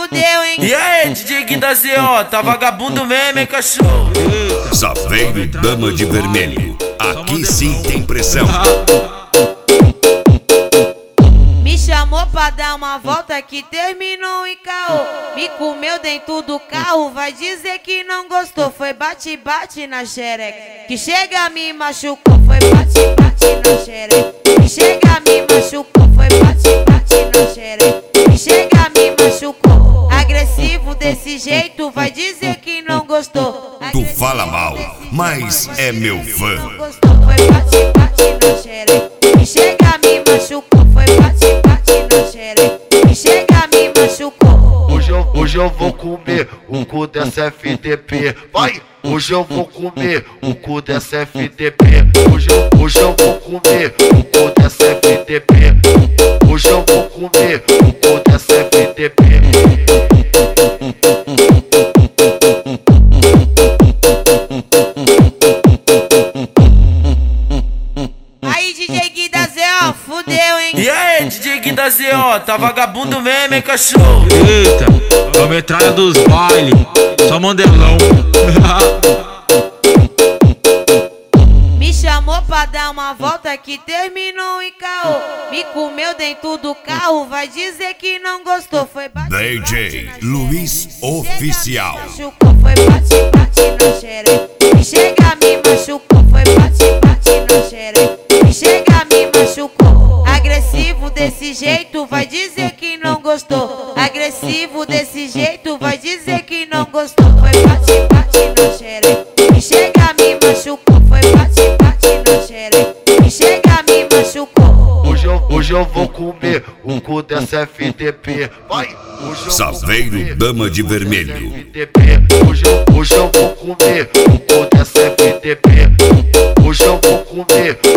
fudeu, hein? E aí, DJ Gui da ZO, tá vagabundo mesmo, hein, cachorro? Saveiro Dama de Vermelho, aqui sim tem pressão. Me chamou pra dar uma volta que terminou em caô. Me comeu dentro do carro, vai dizer que não gostou. Foi bate-bate na xereca, que chega me machucou. Foi bate-bate na xereca, que chega me machucou. Foi bate-bate na xereca, que chega me machucou. Agressivo desse jeito, vai dizer que não gostou. Tu fala mal, mas é meu fã. Foi bate-bate na xereca, que chega me machucou. Foi bate-bate na xereca, que chega me machucou. Hoje eu vou comer o cu dessa FTP. Vai! Hoje eu vou comer o cu dessa FTP. Hoje eu vou comer o cu dessa FTP. Hoje eu vou comer o cu dessa FTP. Aí, DJ Gui da ZO, fudeu, hein? E aí, DJ Gui da ZO, tá vagabundo mesmo, hein, cachorro? Eita, a metralha dos baile, só mandelão. Me chamou pra dar uma volta que terminou em caô. Me comeu dentro do carro, vai dizer que não gostou. Foi bate-bate DJ na Luiz xereca, Oficial. chega, me machucou. Foi bate-bate na xereca, que chega me machucou. Foi bate-bate na xereca, que chega me machucou. Agressivo desse jeito, vai dizer que não gostou. Agressivo desse jeito, vai dizer que não gostou. Foi bate-bate na xereca, que chega me machucou. Foi bate-bate na xereca, que chega me machucou. Hoje eu vou comer o cu dessa FTP. Vai! Saveiro Dama de Vermelho. Hoje eu vou comer o cu dessa FTP. Hoje eu vou comer